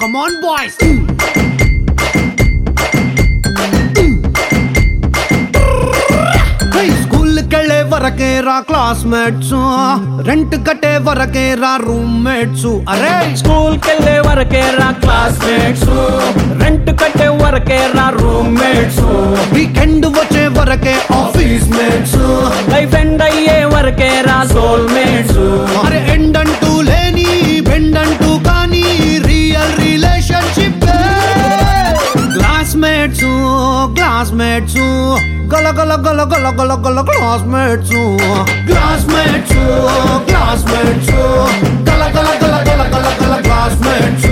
Come on, boys. School के वरके रा classmates rent कटे वरके रा रूममेट्स अरे स्कूल के वरके रा क्लासमेट्स रेंट कटे वरके रा रूममेट्स వీకెండ్ వచ్చే వరకే ఆఫీస్ మేట్స్ లైఫ్ ఎండ్ అయ్యే వరకే రా సోల్మేట్స్ అరే ఎండ్ అంటూ లేని బెండ్ అంటూ కానీ రియల్ రిలేషన్షిప్ క్లాస్మేట్స్ క్లాస్మేట్స్ గల గల గల గల గల గల క్లాస్మేట్స్ క్లాస్మేట్స్ క్లాస్మేట్స్ గల గల గల గల గల గల క్లాస్మేట్స్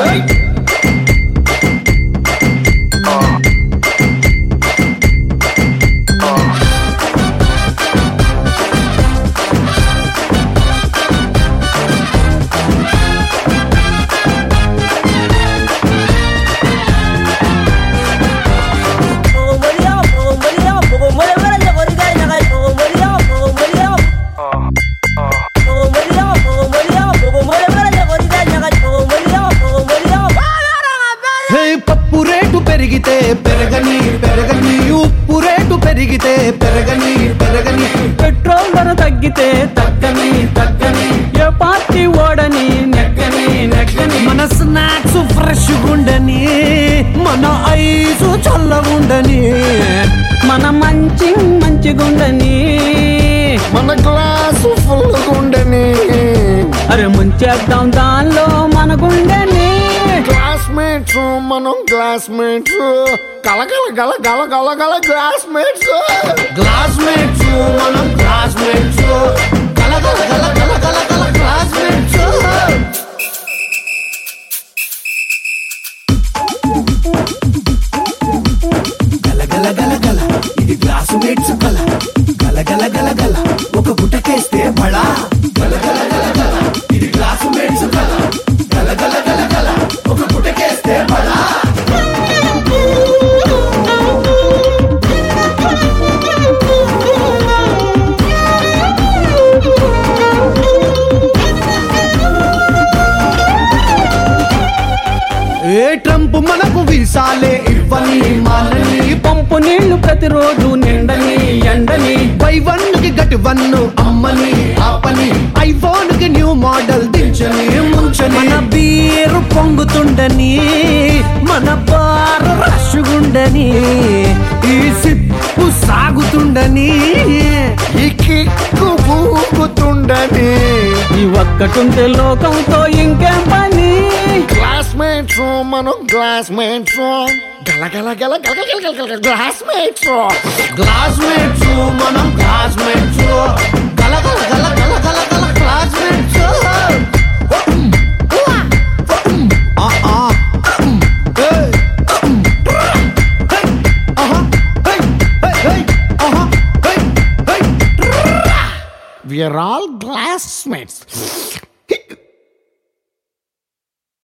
పప్పు రేటు పెరిగితే పెరగని పెరగని ఉప్పు రేటు పెరిగితే పెరగని పెరగని పెట్రోల్ ధర తగ్గితే తగ్గని తగ్గని ఏ పార్టీ ఓడని నెగ్గని నెగ్గని మన స్నాక్స్ ఫ్రెష్ గుండని మన ఐస్ చల్లగుండని మన మంచి మంచిగుండని మన గ్లాసు ఫుల్ గుండని అరే ముంచేద్దాం దానిలో మన గుండెని క్లాస్మేట్స్ మనం క్లాస్మేట్స్ కలగల గల గల గల గల క్లాస్మేట్స్ క్లాస్మేట్స్ మనం క్లాస్మేట్స్ కలగల గల గల గల గల క్లాస్మేట్స్ గల గల గల గల ఇది క్లాస్మేట్స్ కల గల గల గల గల ఒక గుటకేస్తే బడా గల గల గల గల ఇది క్లాస్మేట్స్ కల గల గల గల గల ఒక గుటకేస్తే బడా ఏ ట్రంప్ మనకు వీసాలే ఇవ్వని మానని పంపు నీళ్లు ప్రతిరోజు నిండని ఎండని బై వన్ కి గట్టి వన్ అమ్మని ఆపని ఐఫోన్ కి న్యూ మోడల్ దించని ముంచని మన బీరు పొంగుతుండని మన బారు రషుగుండని ఈ సిప్పు సాగుతుండని ఈ కిక్కు ఊగుతుండని ఈ ఒక్కటుంటే లోకంతో ఇంకేం పని క్లాస్మేట్స్ మనం క్లాస్మేట్స్ గల గల గల గల గల గల గల క్లాస్మేట్స్ క్లాస్మేట్స్ మనం క్లాస్మేట్స్ గల గల గల గల గల గల classmates We are all classmates.